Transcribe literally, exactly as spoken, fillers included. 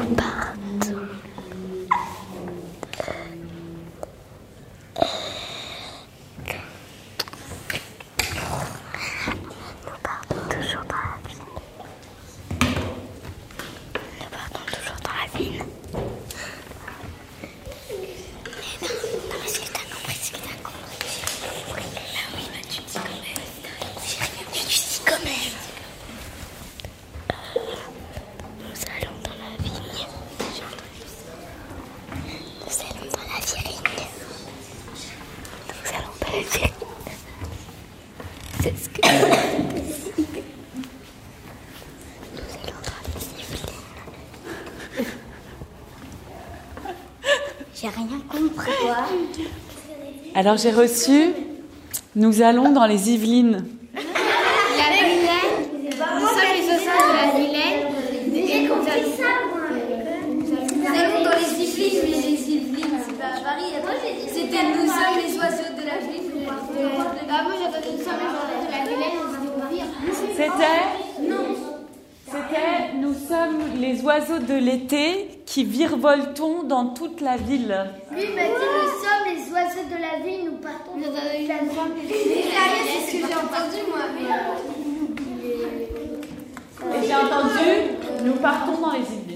partout. Nous partons toujours dans la ville. Nous partons toujours dans la ville. Mais non, non, mais est-ce que t'as compris, est-ce que t'as compris? Oui, bah oui, bah tu dis quand même. J'ai rien dit, tu dis quand même. Nous allons dans la vigne. Nous allons dans la vigne. Nous allons dans la vigne. C'est ce que... Nous allons dans les Yvelines. J'ai rien compris. Quoi? Alors j'ai reçu, nous allons dans les Yvelines. La Vilaine, nous sommes les ossins de la Vilaine. J'ai compris ça, moi. Nous allons dans les Yvelines, mais les Yvelines, c'est pas à Paris. C'était nous sommes les oiseaux de la ville. Ah, moi j'entendais nous sommes les oiseaux de la Vilaine. C'était Non. C'était nous sommes les oiseaux de l'été qui virevoltons dans toute la ville. Lui m'a dit nous sommes les oiseaux de la ville, nous partons dans la ville. C'est ce que j'ai entendu, moi. Mais... Et j'ai entendu, nous partons dans les Yvelines.